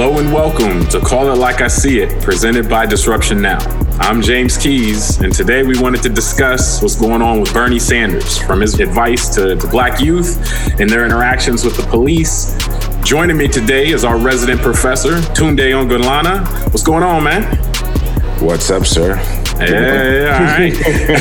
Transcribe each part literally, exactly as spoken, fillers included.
Hello and welcome to Call It Like I See It, presented by Disruption Now. I'm James Keys, and today we wanted to discuss what's going on with Bernie Sanders, from his advice to, to Black youth and their interactions with the police. Joining me today is our resident professor, Tunde Ongunlana. What's going on, man? What's up, sir? Hey, all right.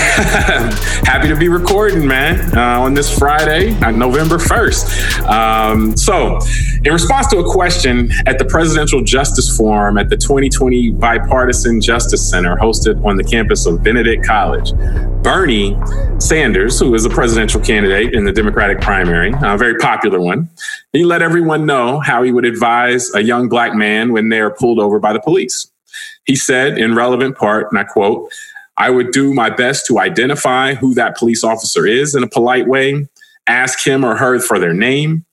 Happy to be recording, man, uh, on this Friday, on November first. Um, so, in response to a question at the Presidential Justice Forum at the twenty twenty Bipartisan Justice Center hosted on the campus of Benedict College, Bernie Sanders, who is a presidential candidate in the Democratic primary, a very popular one, he let everyone know how he would advise a young Black man when they are pulled over by the police. He said, in relevant part, and I quote, "I would do my best to identify who that police officer is in a polite way, ask him or her for their name.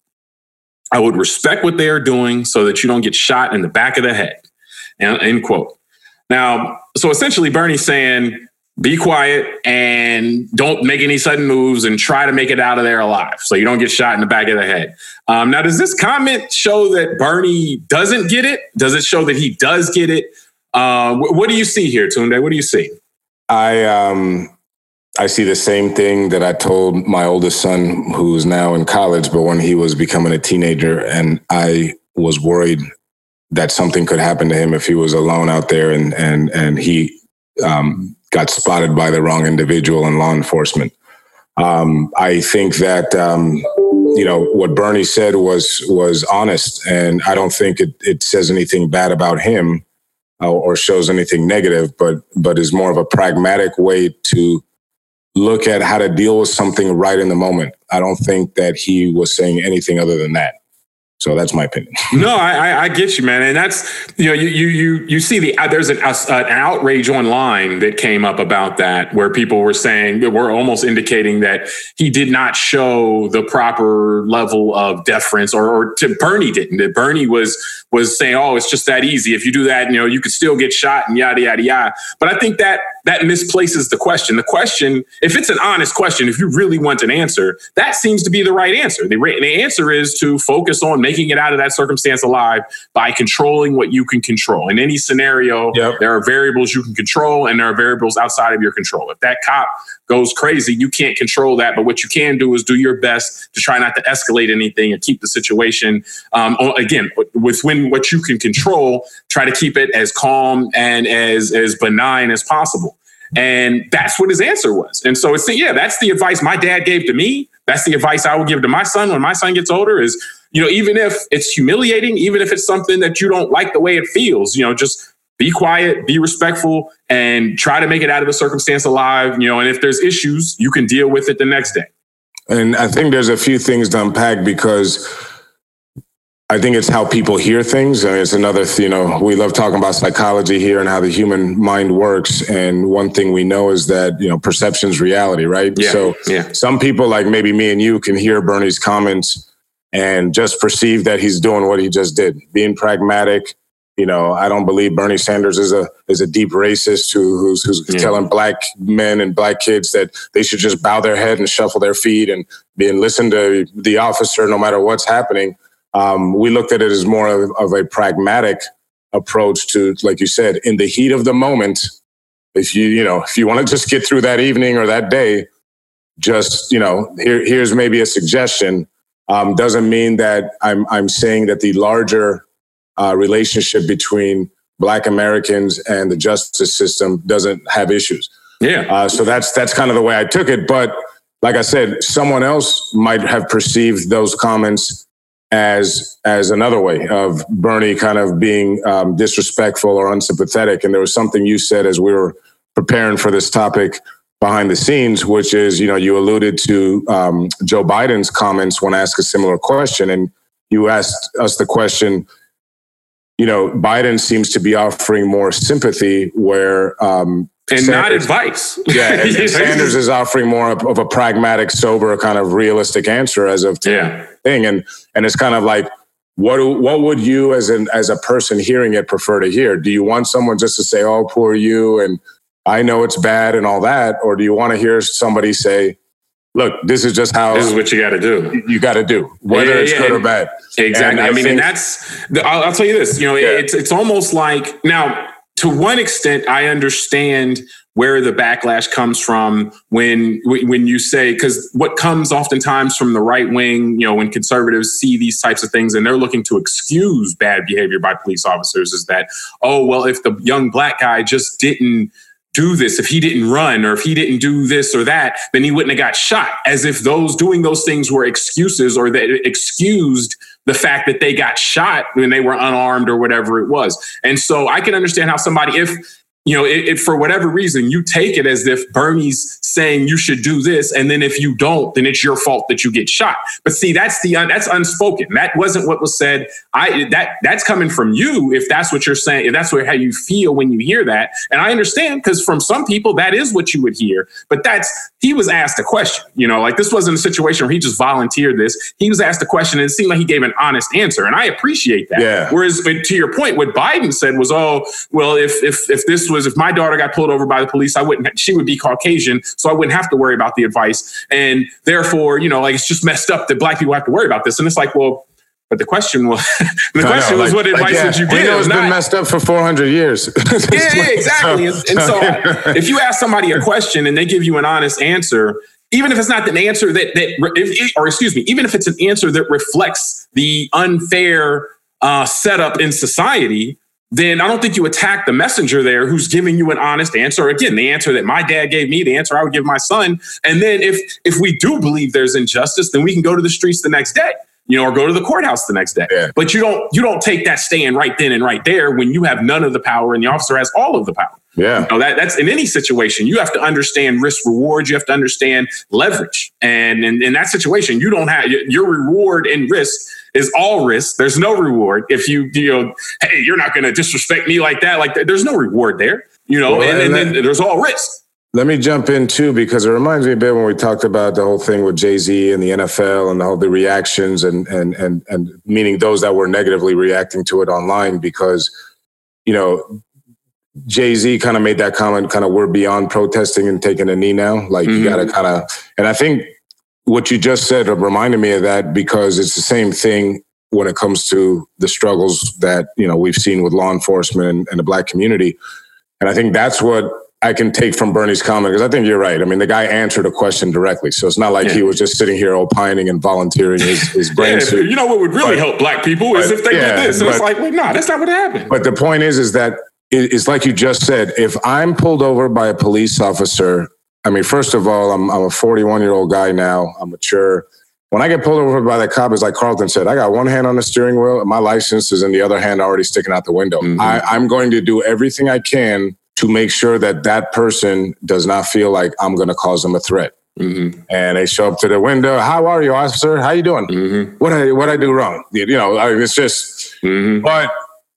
I would respect what they are doing so that you don't get shot in the back of the head," end quote. Now, so essentially Bernie's saying, be quiet and don't make any sudden moves and try to make it out of there alive so you don't get shot in the back of the head. Um, now, does this comment show that Bernie doesn't get it? Does it show that he does get it? Uh, what do you see here, Tunde? What do you see? I um, I see the same thing that I told my oldest son, who's now in college, but when he was becoming a teenager, and I was worried that something could happen to him if he was alone out there and and and he um, got spotted by the wrong individual in law enforcement. Um, I think that um, you know what Bernie said was was honest, and I don't think it, it says anything bad about him or shows anything negative, but but is more of a pragmatic way to look at how to deal with something right in the moment. I don't think that he was saying anything other than that. So that's my opinion. No, I, I get you, man, and that's you know you you you you see the there's an, uh, an outrage online that came up about that, where people were saying that we're almost indicating that he did not show the proper level of deference, or, or to Bernie didn't. That Bernie was was saying, oh, it's just that easy. If you do that, you know, you could still get shot and yada yada yada. But I think that that misplaces the question. The question, if it's an honest question, if you really want an answer, that seems to be the right answer. The, the answer is to focus on making it out of that circumstance alive by controlling what you can control. In any scenario, yep. There are variables you can control and there are variables outside of your control. If that cop goes crazy, you can't control that. But what you can do is do your best to try not to escalate anything and keep the situation, um, again, within what you can control, try to keep it as calm and as, as benign as possible. And that's what his answer was. And so it's, yeah, that's the advice my dad gave to me. That's the advice I will give to my son when my son gets older is, you know, even if it's humiliating, even if it's something that you don't like the way it feels, you know, just be quiet, be respectful, and try to make it out of the circumstance alive, you know, and if there's issues, you can deal with it the next day. And I think there's a few things to unpack because I think it's how people hear things. And it's another, you know, we love talking about psychology here and how the human mind works. And one thing we know is that, you know, perception's reality, right? Yeah, so yeah. Some people like maybe me and you can hear Bernie's comments and just perceive that he's doing what he just did, being pragmatic. You know, I don't believe Bernie Sanders is a is a deep racist who, who's who's yeah. telling Black men and Black kids that they should just bow their head and shuffle their feet and be and listen to the officer no matter what's happening. Um, we looked at it as more of, of a pragmatic approach to, like you said, in the heat of the moment. If you you know if you want to just get through that evening or that day, just you know here here's maybe a suggestion. Um, doesn't mean that I'm I'm saying that the larger uh, relationship between Black Americans and the justice system doesn't have issues. Yeah. Uh, so that's that's kind of the way I took it. But like I said, someone else might have perceived those comments as as another way of Bernie kind of being um, disrespectful or unsympathetic. And there was something you said as we were preparing for this topic behind the scenes, which is, you know, you alluded to um, Joe Biden's comments when asked a similar question. And you asked us the question, you know, Biden seems to be offering more sympathy where... Um, and Sanders, not advice. Yeah, and, and Sanders is offering more of, of a pragmatic, sober, kind of realistic answer as of yeah. thing. And and it's kind of like, what do, what would you as an as a person hearing it prefer to hear? Do you want someone just to say, oh, poor you, and I know it's bad and all that? Or do you want to hear somebody say, look, this is just how this is what you got to do. You got to do, whether yeah, it's yeah, good or bad. Exactly. I, I mean, think, and that's, I'll, I'll tell you this, you know, yeah. it's, it's almost like, now, to one extent, I understand where the backlash comes from when when you say, because what comes oftentimes from the right wing, you know, when conservatives see these types of things and they're looking to excuse bad behavior by police officers is that, oh, well, if the young black guy just didn't do this, if he didn't run or if he didn't do this or that, then he wouldn't have got shot, as if those doing those things were excuses or that it excused the fact that they got shot when they were unarmed or whatever it was. And so I can understand how somebody, if, you know, if, if for whatever reason you take it as if Bernie's saying you should do this, and then if you don't, then it's your fault that you get shot. But see, that's the that's unspoken. That wasn't what was said. I that that's coming from you. If that's what you're saying, if that's what, how you feel when you hear that, and I understand, because from some people that is what you would hear. But that's he was asked a question. You know, like this wasn't a situation where he just volunteered this. He was asked a question, and it seemed like he gave an honest answer, and I appreciate that. Yeah. Whereas, to your point, what Biden said was, oh, well, if if if this was if my daughter got pulled over by the police, I wouldn't. She would be Caucasian, so I wouldn't have to worry about the advice. And therefore, you know, like it's just messed up that black people have to worry about this. And it's like, well, but the question was, the question know, was, like, what advice like, yeah, did you give? It's been messed up for four hundred years. yeah, yeah, exactly. And, and so, if you ask somebody a question and they give you an honest answer, even if it's not an answer that that, if, or excuse me, even if it's an answer that reflects the unfair uh, setup in society, then I don't think you attack the messenger there who's giving you an honest answer. Again, the answer that my dad gave me, the answer I would give my son. And then if if we do believe there's injustice, then we can go to the streets the next day, you know, or go to the courthouse the next day. Yeah. But you don't you don't take that stand right then and right there when you have none of the power and the officer has all of the power. Yeah. You know, that, that's in any situation. You have to understand risk reward. You have to understand leverage. And in, in that situation, you don't have your reward and risk is all risk. There's no reward. If you, you know, hey, you're not going to disrespect me like that. Like there's no reward there, you know, well, and, and, and then there's all risk. Let me jump in too, because it reminds me a bit when we talked about the whole thing with Jay-Z and the N F L and the whole the reactions and and and and meaning those that were negatively reacting to it online, because, you know, Jay-Z kind of made that comment, kind of we're beyond protesting and taking a knee now. Like mm-hmm. you got to kind of, and I think what you just said reminded me of that, because it's the same thing when it comes to the struggles that, you know, we've seen with law enforcement and, and the black community. And I think that's what I can take from Bernie's comment, because I think you're right. I mean, the guy answered a question directly. So it's not like yeah. he was just sitting here opining and volunteering his, his brain yeah, suit. You know what would really but, help black people is but, if they yeah, did this. And but, it's like, well, no, that's not what happened. But the point is, is that it's like you just said, if I'm pulled over by a police officer, I mean, first of all, I'm, I'm a forty-one-year-old guy now. I'm mature. When I get pulled over by the cop, it's like Carlton said, I got one hand on the steering wheel and my license is in the other hand already sticking out the window. Mm-hmm. I, I'm going to do everything I can to make sure that that person does not feel like I'm going to cause them a threat. Mm-hmm. And they show up to the window. How are you, officer? How you doing? Mm-hmm. What I what I do wrong? You know, I mean, it's just. Mm-hmm. But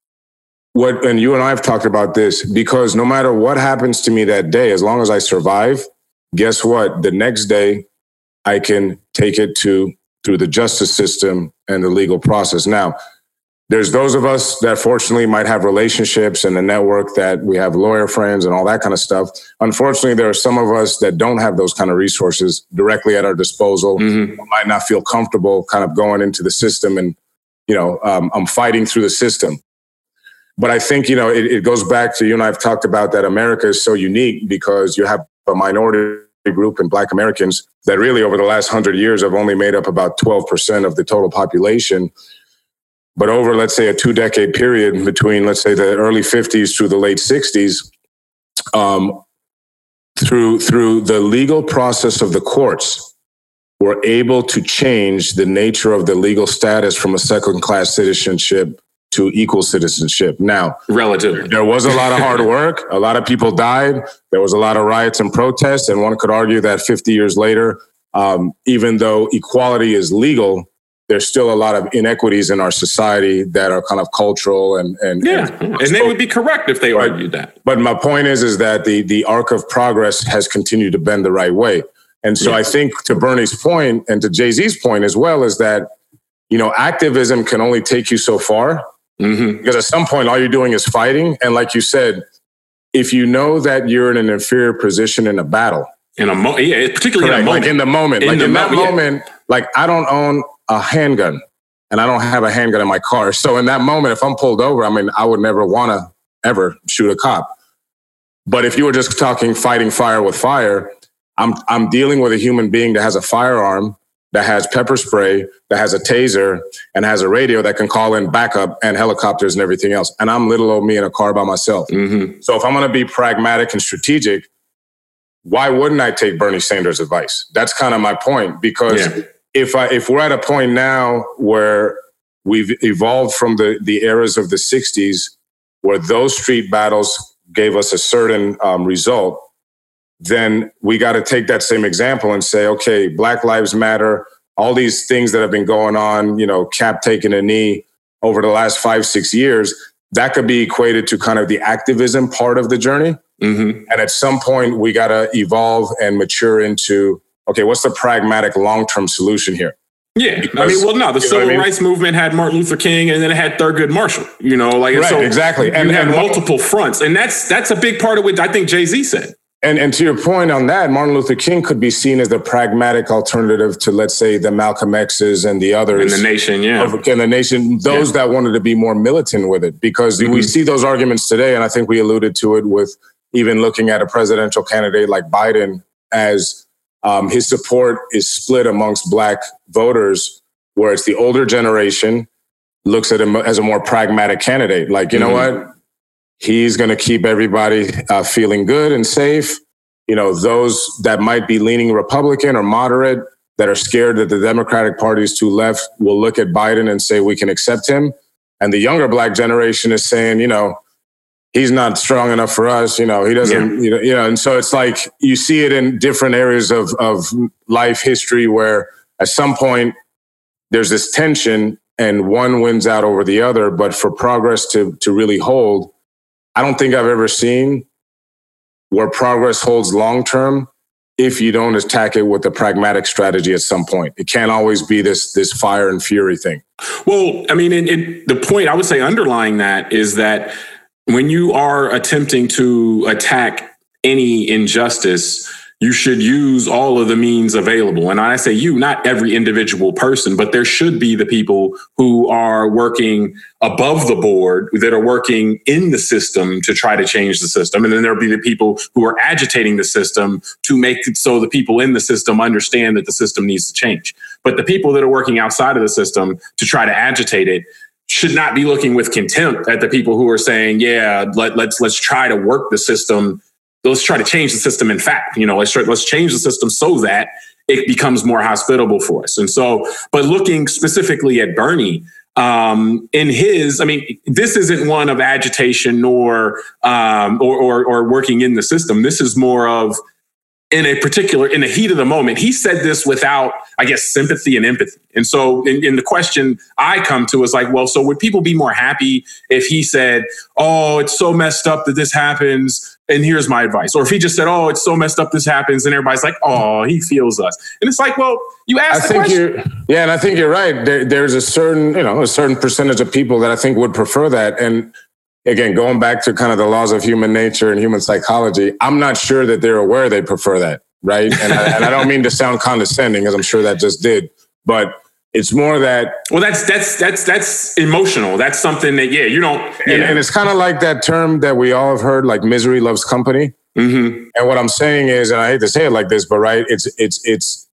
what, and you and I have talked about this, because no matter what happens to me that day, as long as I survive, guess what? The next day, I can take it to through the justice system and the legal process. Now, there's those of us that fortunately might have relationships and a network that we have lawyer friends and all that kind of stuff. Unfortunately, there are some of us that don't have those kind of resources directly at our disposal. Mm-hmm. Might not feel comfortable kind of going into the system and, you know, um, I'm fighting through the system. But I think, you know, it, it goes back to, you and I have talked about that America is so unique because you have a minority group in Black Americans that really over the last hundred years have only made up about twelve percent of the total population. But over, let's say, a two decade period between, let's say, the early fifties through the late sixties, um, through, through the legal process of the courts, were able to change the nature of the legal status from a second class citizenship to equal citizenship. Now, relatively, there was a lot of hard work. A lot of people died. There was a lot of riots and protests. And one could argue that fifty years later, um, even though equality is legal, there's still a lot of inequities in our society that are kind of cultural and and yeah, and, and they would be correct if they but, argued that. But my point is, is that the the arc of progress has continued to bend the right way. And so yeah. I think to Bernie's point and to Jay-Z's point as well is that, you know, activism can only take you so far. Mm-hmm. Because at some point, all you're doing is fighting. And like you said, if you know that you're in an inferior position in a battle, In a mo- yeah, particularly Correct. in a moment. Like in the moment. In like the in that mo- yeah. moment, like I don't own a handgun and I don't have a handgun in my car. So in that moment, if I'm pulled over, I mean, I would never want to ever shoot a cop. But if you were just talking fighting fire with fire, I'm I'm dealing with a human being that has a firearm, that has pepper spray, that has a taser, and has a radio that can call in backup and helicopters and everything else. And I'm little old me in a car by myself. Mm-hmm. So if I'm going to be pragmatic and strategic, why wouldn't I take Bernie Sanders' advice? That's kind of my point. Because Yeah. if I if we're at a point now where we've evolved from the the eras of the sixties, where those street battles gave us a certain um, result, then we got to take that same example and say, okay, Black Lives Matter, all these things that have been going on, you know, Cap taking a knee over the last five, six years, that could be equated to kind of the activism part of the journey. Mm-hmm. And at some point, we got to evolve and mature into, okay, what's the pragmatic long-term solution here? Yeah. Because, I mean, well, no, the you know civil what I mean? rights movement had Martin Luther King and then it had Thurgood Marshall, you know, like, and Right, so exactly. And- you have and- multiple fronts. And that's, that's a big part of what I think Jay-Z said. And, and to your point on that, Martin Luther King could be seen as the pragmatic alternative to, let's say, the Malcolm X's and the others. In the nation, yeah. Of, in the nation, those yeah. that wanted to be more militant with it. Because mm-hmm. we see those arguments today, and I think we alluded to it with even looking at a presidential candidate like Biden, as um, his support is split amongst Black voters, where it's the older generation looks at him as a more pragmatic candidate. Like, you mm-hmm. know what? He's going to keep everybody uh, feeling good and safe. You know, those that might be leaning Republican or moderate, that are scared that the Democratic Party is too left, will look at Biden and say, we can accept him. And the younger Black generation is saying, you know, he's not strong enough for us. You know, he doesn't, yeah. you know, you know, and so it's like you see it in different areas of, of life history where at some point there's this tension and one wins out over the other. But for progress to to really hold, I don't think I've ever seen where progress holds long-term if you don't attack it with a pragmatic strategy at some point. It can't always be this, this fire and fury thing. Well, I mean, it, it, the point I would say underlying that is that when you are attempting to attack any injustice, you should use all of the means available. And I say you, not every individual person, but there should be the people who are working above the board, that are working in the system to try to change the system. And then there'll be the people who are agitating the system to make it so the people in the system understand that the system needs to change. But the people that are working outside of the system to try to agitate it should not be looking with contempt at the people who are saying, yeah, let, let's let's try to work the system. Let's try to change the system. In fact, you know, let's try, let's change the system so that it becomes more hospitable for us. And so, but looking specifically at Bernie, um, in his, I mean, this isn't one of agitation nor um, or, or or working in the system. This is more of in a particular, in the heat of the moment. He said this without, I guess, sympathy and empathy. And so in, in the question I come to is like, well, so would people be more happy if he said, oh, it's so messed up that this happens, and here's my advice? Or if he just said, oh, it's so messed up this happens, and everybody's like, oh, he feels us. And it's like, well, you asked I the think question. You're, yeah, and I think you're right. There, there's a certain, you know, a certain percentage of people that I think would prefer that. And again, going back to kind of the laws of human nature and human psychology, I'm not sure that they're aware they prefer that, right? And I, and I don't mean to sound condescending, as I'm sure that just did, but it's more that. Well, that's that's that's that's emotional. That's something that, yeah, you don't. Yeah. And, and it's kind of like that term that we all have heard, like misery loves company. Mm-hmm. And what I'm saying is, and I hate to say it like this, but right, it's it's it's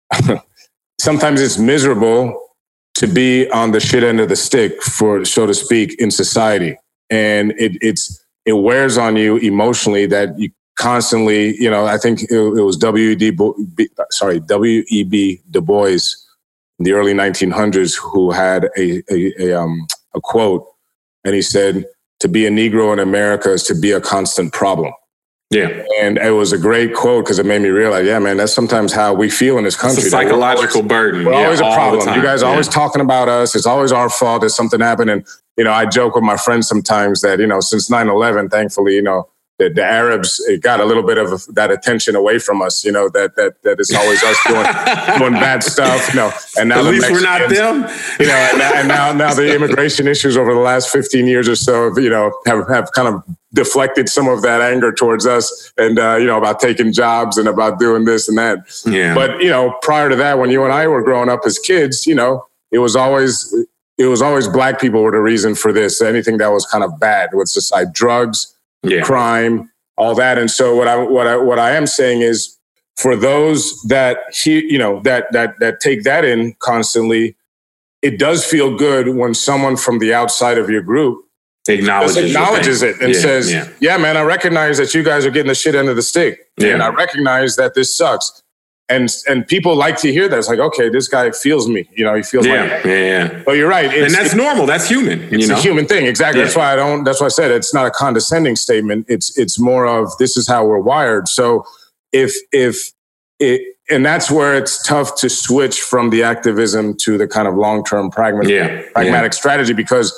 sometimes it's miserable to be on the shit end of the stick, for so to speak, in society. And it, it's it wears on you emotionally that you constantly, you know, I think it, it was W E B sorry, W E B Du Bois in the early nineteen hundreds who had a, a, a, um, a quote, and he said, to be a Negro in America is to be a constant problem. Yeah. And it was a great quote because it made me realize, yeah, man, that's sometimes how we feel in this country. It's a psychological always, burden. We're yeah, always a problem. You guys are yeah. always talking about us. It's always our fault that something happened. And, you know, I joke with my friends sometimes that, you know, since nine eleven, thankfully, you know, the, the Arabs, it got a little bit of that attention away from us, you know, that that that it's always us doing, doing bad stuff. You know, and now at the least Mexicans, we're not them. You know, and now, and now now the immigration issues over the last fifteen years or so, you know, have, have kind of deflected some of that anger towards us and, uh, you know, about taking jobs and about doing this and that. Yeah. But, you know, prior to that, when you and I were growing up as kids, you know, it was always, it was always black people were the reason for this. Anything that was kind of bad was just like drugs, yeah. crime, all that. And so what I, what I, what I am saying is for those that he, you know, that, that, that take that in constantly, it does feel good when someone from the outside of your group acknowledges, acknowledges it and yeah, says, yeah. yeah, man, I recognize that you guys are getting the shit end of the stick. Yeah. And I recognize that this sucks. And and people like to hear that. It's like, okay, this guy feels me. You know, he feels yeah, like, yeah, yeah. But you're right. It's, and that's it, normal. That's human. It's you know? a human thing. Exactly. Yeah. That's why I don't, that's why I said it's not a condescending statement. It's, it's more of this is how we're wired. So if, if it, and that's where it's tough to switch from the activism to the kind of long-term pragmatic, yeah, pragmatic yeah. strategy, because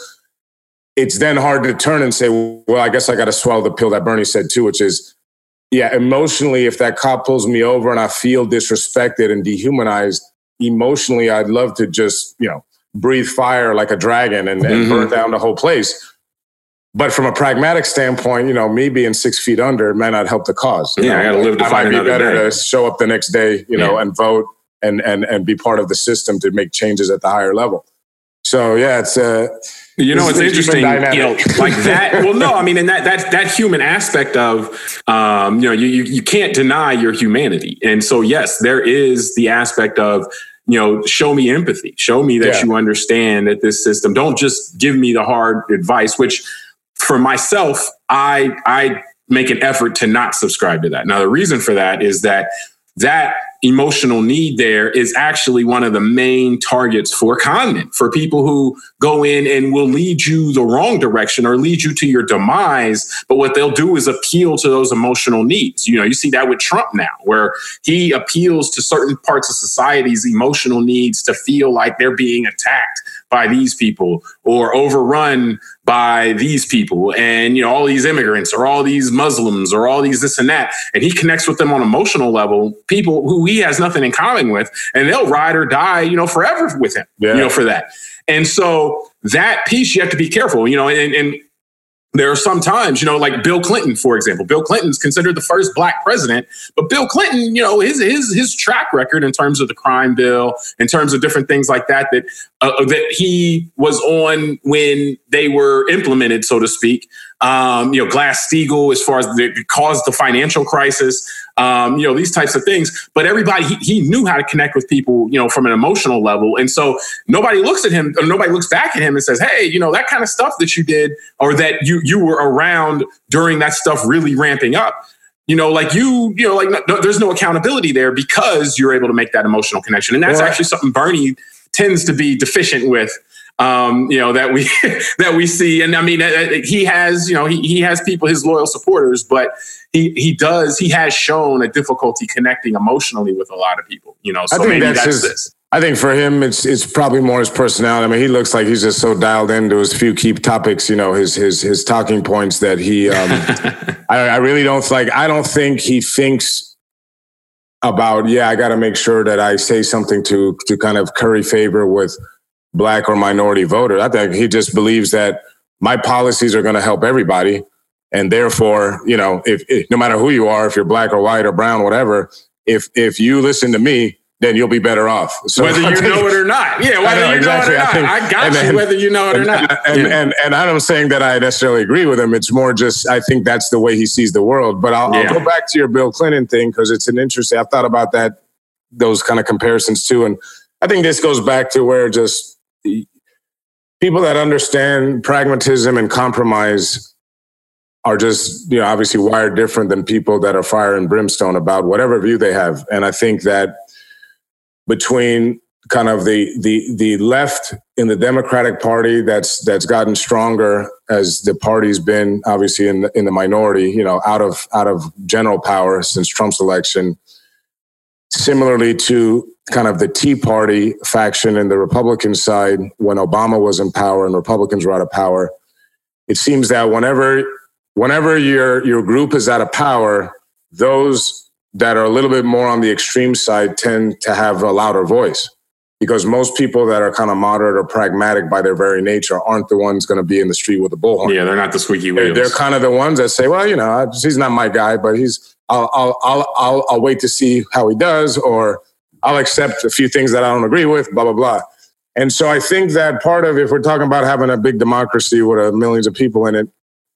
it's then hard to turn and say, well, I guess I got to swallow the pill that Bernie said too, which is, yeah, emotionally, if that cop pulls me over and I feel disrespected and dehumanized, emotionally, I'd love to just, you know, breathe fire like a dragon and, and mm-hmm. burn down the whole place. But from a pragmatic standpoint, you know, me being six feet under may not help the cause. Yeah, know? I got to live to I fight might be better day. to show up the next day, you know, yeah. and vote and, and, and be part of the system to make changes at the higher level. So, yeah, it's uh, you know, it's interesting, you know, like that. Well, no, I mean, and that, that, that human aspect of, um, you know, you, you, you can't deny your humanity. And so, yes, there is the aspect of, you know, show me empathy, show me that yeah. you understand that this system, don't just give me the hard advice, which for myself, I, I make an effort to not subscribe to that. Now, the reason for that is that that emotional need there is actually one of the main targets for con men, for people who go in and will lead you the wrong direction or lead you to your demise. But what they'll do is appeal to those emotional needs. You know, you see that with Trump now, where he appeals to certain parts of society's emotional needs to feel like they're being attacked by these people or overrun by these people and, you know, all these immigrants or all these Muslims or all these this and that. And he connects with them on an emotional level, people who he has nothing in common with, and they'll ride or die, you know, forever with him, yeah. you know, for that. And so that piece, you have to be careful, you know, and, and there are some times, you know, like Bill Clinton, for example. Bill Clinton's considered the first black president, but Bill Clinton, you know, his his his track record in terms of the crime bill, in terms of different things like that, that uh, that he was on when they were implemented, so to speak. Um, you know, Glass-Steagall, as far as the, it caused the financial crisis, um, you know, these types of things. But everybody, he, he knew how to connect with people, you know, from an emotional level. And so nobody looks at him or nobody looks back at him and says, hey, you know, that kind of stuff that you did or that you you were around during that stuff really ramping up. You know, like you, you know, like no, there's no accountability there because you're able to make that emotional connection. And that's well, actually something Bernie tends to be deficient with. Um, you know, that we that we see. And I mean, he has, you know, he, he has people, his loyal supporters, but he he does, he has shown a difficulty connecting emotionally with a lot of people, you know, so I think maybe that's, that's his, this. I think for him, it's it's probably more his personality. I mean, he looks like he's just so dialed into his few key topics, you know, his his his talking points that he, um, I, I really don't like, I don't think he thinks about, yeah, I got to make sure that I say something to to kind of curry favor with black or minority voter. I think he just believes that my policies are going to help everybody. And therefore, you know, if, if no matter who you are, if you're black or white or brown, whatever, if if you listen to me, then you'll be better off. So whether you know it or not. Yeah, whether know, you exactly. know it or not. I, think, I got then, you whether you know it or not. And, yeah. and, and, and I'm saying that I necessarily agree with him. It's more just, I think that's the way he sees the world. But I'll, yeah. I'll go back to your Bill Clinton thing because it's an interesting, I've thought about that, those kind of comparisons too. And I think this goes back to where just people that understand pragmatism and compromise are just, you know, obviously wired different than people that are fire and brimstone about whatever view they have. And I think that between kind of the the the left in the Democratic Party that's that's gotten stronger as the party's been obviously in the, in the minority, you know, out of out of general power since Trump's election, similarly to kind of the Tea Party faction in the Republican side when Obama was in power and Republicans were out of power. It seems that whenever whenever your your group is out of power, those that are a little bit more on the extreme side tend to have a louder voice because most people that are kind of moderate or pragmatic by their very nature aren't the ones going to be in the street with a bullhorn. Yeah, they're not the squeaky wheels. They're, they're kind of the ones that say, well, you know, he's not my guy, but he's, I'll, I'll, I'll, I'll, I'll wait to see how he does, or I'll accept a few things that I don't agree with, blah, blah, blah. And so I think that part of, if we're talking about having a big democracy with uh, millions of people in it,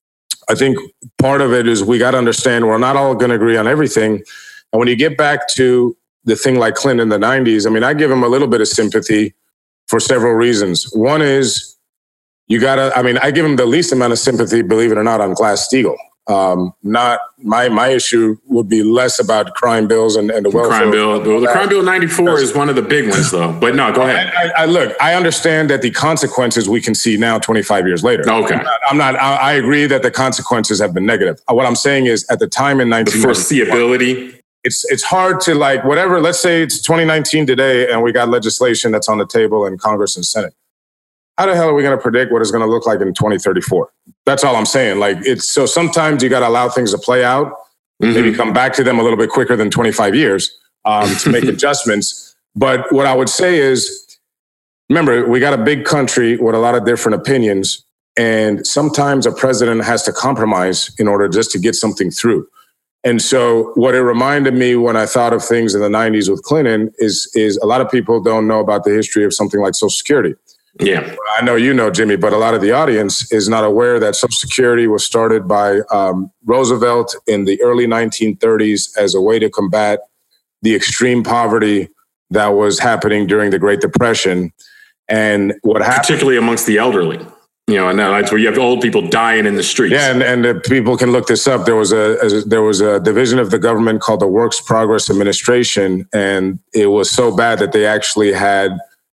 I think part of it is we got to understand we're not all going to agree on everything. And when you get back to the thing like Clinton in the nineties, I mean, I give him a little bit of sympathy for several reasons. One is you got to, I mean, I give him the least amount of sympathy, believe it or not, on Glass-Steagall. Um, not my my issue would be less about crime bills and, and the welfare. Crime bill, well, the crime bill ninety-four is one of the big ones, though. But no, go ahead. I, I, I look, I understand that the consequences we can see now, twenty-five years later. Okay, I'm not. I'm not I, I agree that the consequences have been negative. What I'm saying is, at the time in nineteen the foreseeability. It's it's hard to like whatever. Let's say it's twenty nineteen today, and we got legislation that's on the table in Congress and Senate. How the hell are we going to predict what it's going to look like in twenty thirty-four? That's all I'm saying. Like it's so sometimes you got to allow things to play out, mm-hmm. maybe come back to them a little bit quicker than twenty-five years um, to make adjustments. But what I would say is, remember, we got a big country with a lot of different opinions, and sometimes a president has to compromise in order just to get something through. And so what it reminded me when I thought of things in the nineties with Clinton is, is a lot of people don't know about the history of something like Social Security. Yeah, I know you know, Jimmy, but a lot of the audience is not aware that Social Security was started by um, Roosevelt in the early nineteen thirties as a way to combat the extreme poverty that was happening during the Great Depression. And what happened, particularly amongst the elderly, you know, and that's where you have old people dying in the streets. Yeah, and, and uh, people can look this up. There was a, a there was a division of the government called the Works Progress Administration, and it was so bad that they actually had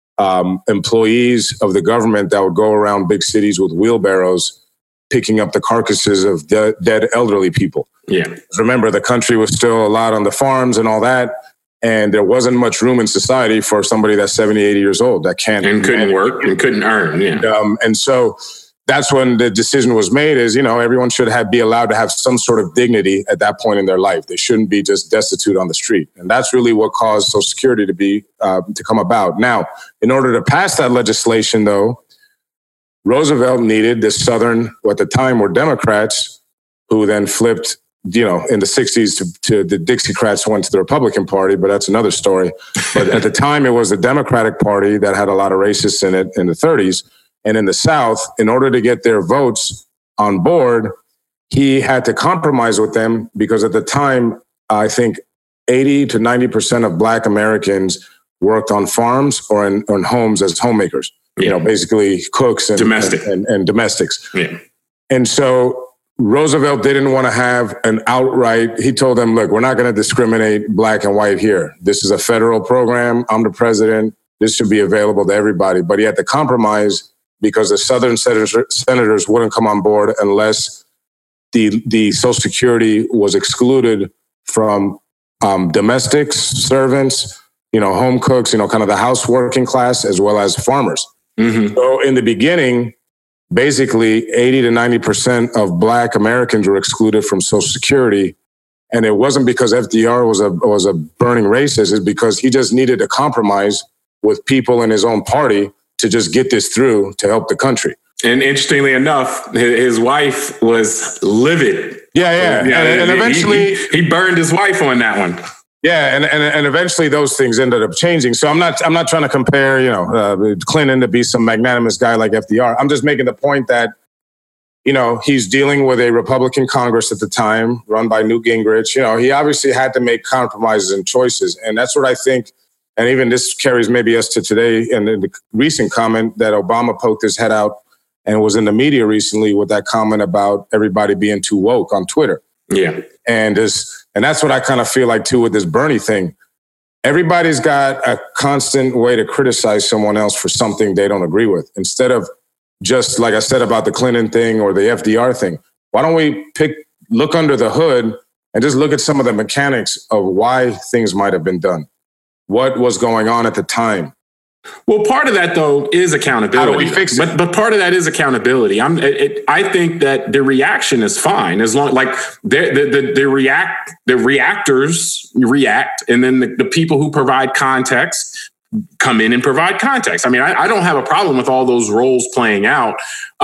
Um, employees of the government that would go around big cities with wheelbarrows picking up the carcasses of de- dead elderly people. Yeah. Remember, the country was still a lot on the farms and all that, and there wasn't much room in society for somebody that's seventy, eighty years old that can't and couldn't manage. work and couldn't earn. Yeah. And, um, and so that's when the decision was made is, you know, everyone should have be allowed to have some sort of dignity at that point in their life. They shouldn't be just destitute on the street. And that's really what caused Social Security to be, uh, to come about. Now, in order to pass that legislation, though, Roosevelt needed the Southern, who at the time were Democrats, who then flipped, you know, in the sixties to, to the Dixiecrats went to the Republican Party, but that's another story. But at the time, it was the Democratic Party that had a lot of racists in it in the thirties. And in the South, in order to get their votes on board, he had to compromise with them because at the time, I think eighty to ninety percent of Black Americans worked on farms or in, in homes as homemakers, yeah. you know, basically cooks and, Domestic. and, and, and domestics. Yeah. And so Roosevelt didn't want to have an outright, he told them, look, we're not going to discriminate Black and white here. This is a federal program. I'm the president. This should be available to everybody. But he had to compromise because the Southern senators, senators wouldn't come on board unless the the Social Security was excluded from um, domestics, servants, you know, home cooks, you know, kind of the house working class, as well as farmers. Mm-hmm. So in the beginning, basically eighty to ninety percent of Black Americans were excluded from Social Security. And it wasn't because F D R was a was a burning racist, it's because he just needed a compromise with people in his own party to just get this through to help the country. And interestingly enough, his wife was livid. Yeah, yeah. yeah and, and eventually... He, he burned his wife on that one. Yeah, and, and and eventually those things ended up changing. So I'm not I'm not trying to compare, you know, uh, Clinton to be some magnanimous guy like F D R. I'm just making the point that, you know, he's dealing with a Republican Congress at the time, run by Newt Gingrich. You know, he obviously had to make compromises and choices. And that's what I think... And even this carries maybe us to today and the recent comment that Obama poked his head out and was in the media recently with that comment about everybody being too woke on Twitter. Yeah. And this, and that's what I kind of feel like too with this Bernie thing. Everybody's got a constant way to criticize someone else for something they don't agree with. Instead of just like I said about the Clinton thing or the F D R thing, why don't we pick, look under the hood and just look at some of the mechanics of why things might have been done. What was going on at the time? Well, part of that, though, is accountability. How do we fix it? But, but part of that is accountability. I'm, it, it, I think that the reaction is fine as long, like the the the, the react, the reactors react, and then the, the people who provide context come in and provide context. I mean, I, I don't have a problem with all those roles playing out.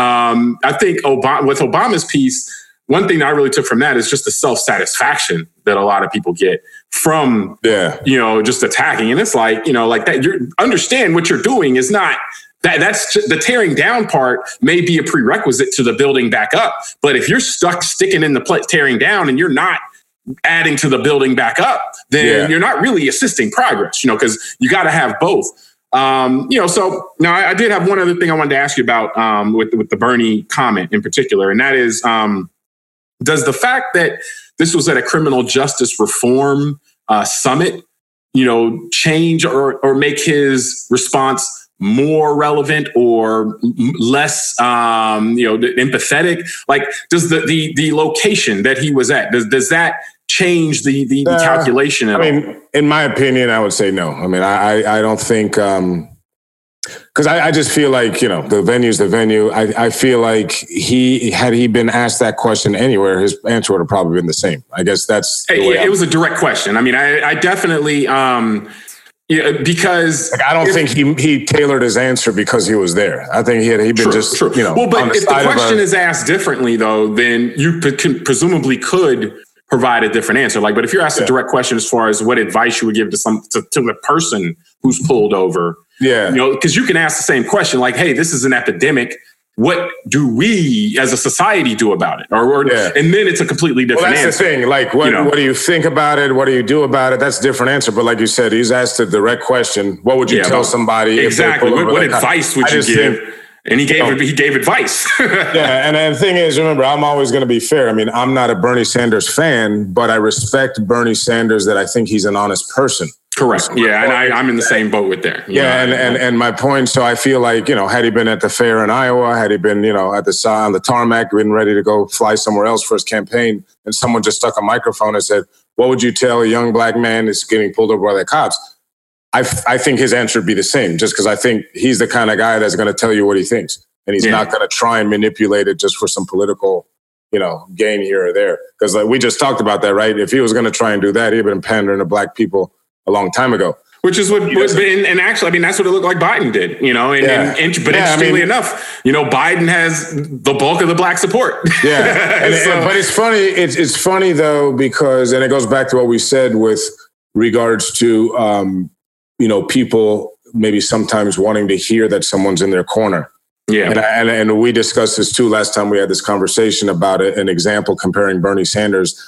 Um, I think Obama, with Obama's piece, one thing that I really took from that is just the self-satisfaction that a lot of people get from, yeah. you know, just attacking. And it's like, you know, like that, you understand what you're doing is not that that's just, the tearing down part may be a prerequisite to the building back up. But if you're stuck sticking in the pl- tearing down and you're not adding to the building back up, then yeah. you're not really assisting progress, you know, because you got to have both. Um, you know, so now I, I did have one other thing I wanted to ask you about um, with, with the Bernie comment in particular, and that is, um, does the fact that this was at a criminal justice reform uh, summit, you know, change or or make his response more relevant or less, um, you know, empathetic? Like, does the the the location that he was at, does does that change the the, the uh, calculation at I all? mean, in my opinion, I would say no. I mean, I I, I don't think. Um, Because I, I just feel like, you know, the venue's the venue. I, I feel like he, had he been asked that question anywhere, his answer would have probably been the same. I guess that's the it, way it was a direct question. I mean, I, I definitely, um, yeah, because like, I don't if, think he he tailored his answer because he was there. I think he had he been true, just true. you know. Well, but the if the question a, is asked differently, though, then you pre- presumably could provide a different answer. Like, but if you're asked yeah. a direct question as far as what advice you would give to some to, to the person who's pulled over. Yeah. You know, because you can ask the same question like, hey, this is an epidemic. What do we as a society do about it? Or, or yeah. and then it's a completely different well, that's answer. the thing. Like, what, you know? what do you think about it? What do you do about it? That's a different answer. But like you said, he's asked a direct question. What would you yeah, tell somebody? Exactly. What, what advice would you give? Think, and he gave oh. he gave advice. yeah. And, and the thing is, remember, I'm always going to be fair. I mean, I'm not a Bernie Sanders fan, but I respect Bernie Sanders that I think he's an honest person. Correct. Yeah, and I, I'm in the same boat with there. Yeah, know? and, and and my point. So I feel like, you know, had he been at the fair in Iowa, had he been, you know, at the on the tarmac, been ready to go fly somewhere else for his campaign, and someone just stuck a microphone and said, "What would you tell a young black man that's getting pulled over by the cops?" I I think his answer would be the same, just because I think he's the kind of guy that's going to tell you what he thinks, and he's yeah. not going to try and manipulate it just for some political, you know, gain here or there. Because like we just talked about that, right? If he was going to try and do that, he'd been pandering to black people a long time ago. Which is what, what and, and actually, I mean, that's what it looked like Biden did, you know, and, yeah. and, and but yeah, interestingly I mean, enough, you know, Biden has the bulk of the black support. Yeah. and, so, and, but it's funny. It's, it's funny though, because, and it goes back to what we said with regards to, um, you know, people maybe sometimes wanting to hear that someone's in their corner. Yeah. And, I, and, and we discussed this too last time we had this conversation about it, an example comparing Bernie Sanders.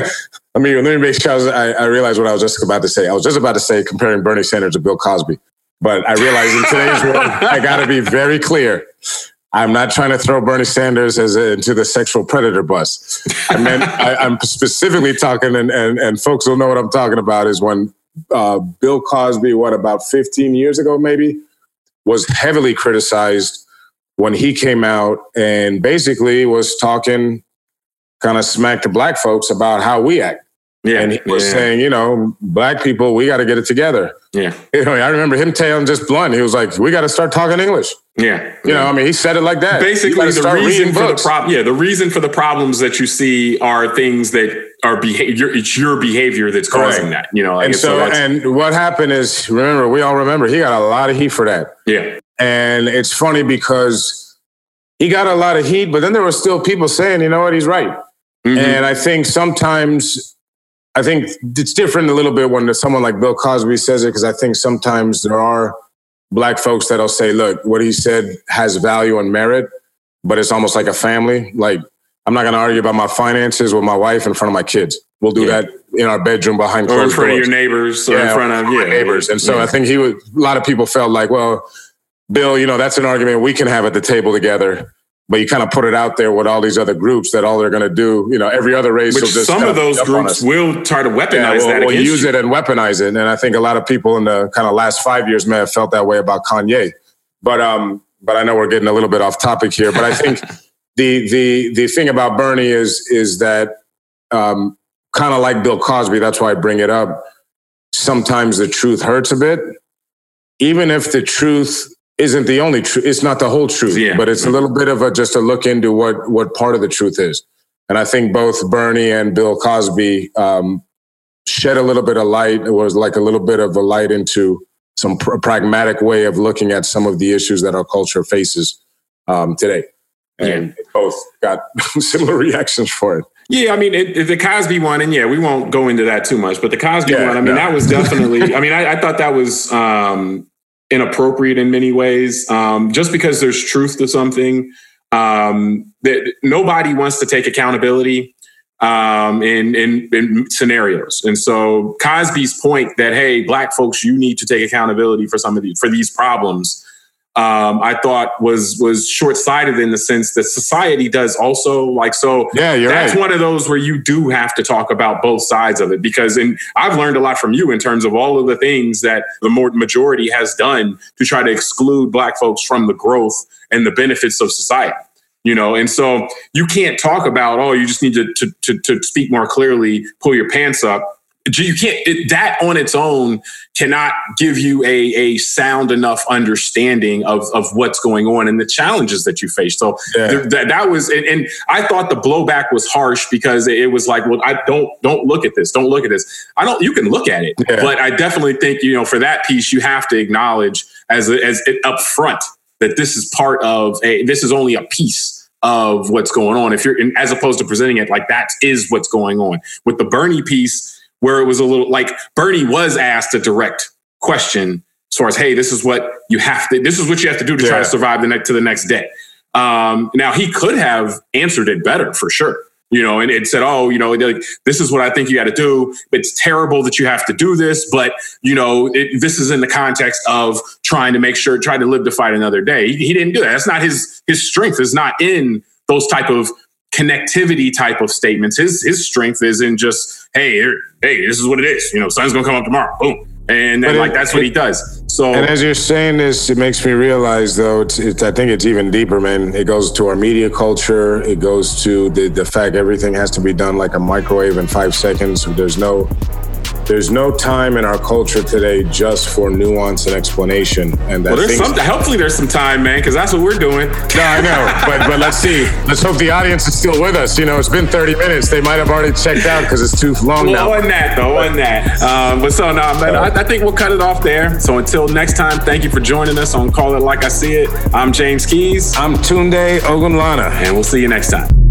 I mean, let me make sure I, was, I, I realized what I was just about to say. I was just about to say comparing Bernie Sanders to Bill Cosby. But I realized in today's world, I got to be very clear. I'm not trying to throw Bernie Sanders as a, into the sexual predator bus. I meant I, I'm specifically talking, and, and, and folks will know what I'm talking about, is when uh, Bill Cosby, what, about fifteen years ago maybe, was heavily criticized when he came out and basically was talking kind of smack to black folks about how we act. Yeah, and he was yeah. saying, you know, black people, we got to get it together. Yeah. You know, I remember him telling just blunt. He was like, we got to start talking English. Yeah. You know, I mean, he said it like that. Basically, the reason for the problem, yeah, the reason for the problems that you see are things that are behavior. It's your behavior that's causing right. that, you know. Like, and so, so and what happened is, remember, we all remember, he got a lot of heat for that. Yeah. And it's funny because he got a lot of heat, but then there were still people saying, you know what, he's right. Mm-hmm. And I think sometimes, I think it's different a little bit when someone like Bill Cosby says it, because I think sometimes there are black folks that'll say, look, what he said has value and merit, but it's almost like a family. Like, I'm not going to argue about my finances with my wife in front of my kids. We'll do yeah. that in our bedroom behind closed doors. Or in front doors. Of your neighbors, or yeah, in front of yeah. neighbors. And so yeah. I think he would, a lot of people felt like, well, Bill, you know, that's an argument we can have at the table together. But you kind of put it out there with all these other groups that all they're going to do, you know, every other race. Which will just some of those groups will try to weaponize yeah, we'll, that we'll use you. it and weaponize it. And I think a lot of people in the kind of last five years may have felt that way about Kanye. But um, but I know we're getting a little bit off topic here. But I think the the the thing about Bernie is is that um, kind of like Bill Cosby. That's why I bring it up. Sometimes the truth hurts a bit, even if the truth isn't the only truth. It's not the whole truth, yeah. but it's a little bit of a just a look into what what part of the truth is. And I think both Bernie and Bill Cosby um, shed a little bit of light. It was like a little bit of a light into some pr- pragmatic way of looking at some of the issues that our culture faces um, today. And yeah. both got similar reactions for it. Yeah, I mean, it, it, the Cosby one, and yeah, we won't go into that too much, but the Cosby yeah, one, I mean, no. that was definitely, I mean, I, I thought that was um, inappropriate in many ways, um, just because there's truth to something. Um, that nobody wants to take accountability um, in, in, in scenarios. And so Cosby's point that, hey, Black folks, you need to take accountability for some of these, for these problems, Um, I thought was was short-sighted in the sense that society does also. Like, so yeah, you're that's right. one of those where you do have to talk about both sides of it, because and I've learned a lot from you in terms of all of the things that the more majority has done to try to exclude Black folks from the growth and the benefits of society. You know, and so you can't talk about, oh, you just need to to to, to speak more clearly, pull your pants up. You can't, it, that on its own cannot give you a, a sound enough understanding of, of what's going on and the challenges that you face. So yeah. th- that, that was, and, and I thought the blowback was harsh because it was like, well, I don't, don't look at this. Don't look at this. I don't, you can look at it, yeah. but I definitely think, you know, for that piece, you have to acknowledge as, a, as it up front that this is part of a, this is only a piece of what's going on. If you're, as opposed to presenting it like that is what's going on. With the Bernie piece, where it was a little like Bernie was asked a direct question as far as, hey, this is what you have to, this is what you have to do to yeah. try to survive the next to the next day. Um, now he could have answered it better for sure, you know, and it said, oh, you know, like, this is what I think you got to do. It's terrible that you have to do this, but you know, it, this is in the context of trying to make sure, try to live to fight another day. He, he didn't do that. That's not his, his strength is not in those type of connectivity type of statements. His his strength is in just, hey, here, hey, this is what it is. You know, sun's gonna come up tomorrow. Boom. And then, but like, it, that's what he does. So, and as you're saying this, it makes me realize, though, it's, it's, I think it's even deeper, man. It goes to our media culture. It goes to the, the fact everything has to be done like a microwave in five seconds. There's no, there's no time in our culture today just for nuance and explanation. And that well, there's things, some, hopefully there's some time, man, because that's what we're doing. No, I know, but but let's see. Let's hope the audience is still with us. You know, it's been thirty minutes. They might have already checked out because it's too long well, now. On that, though, on that. Um, but so, no, man, I, I think we'll cut it off there. So until next time, thank you for joining us on Call It Like I See It. I'm James Keys. I'm Tunde Ogunlana. And we'll see you next time.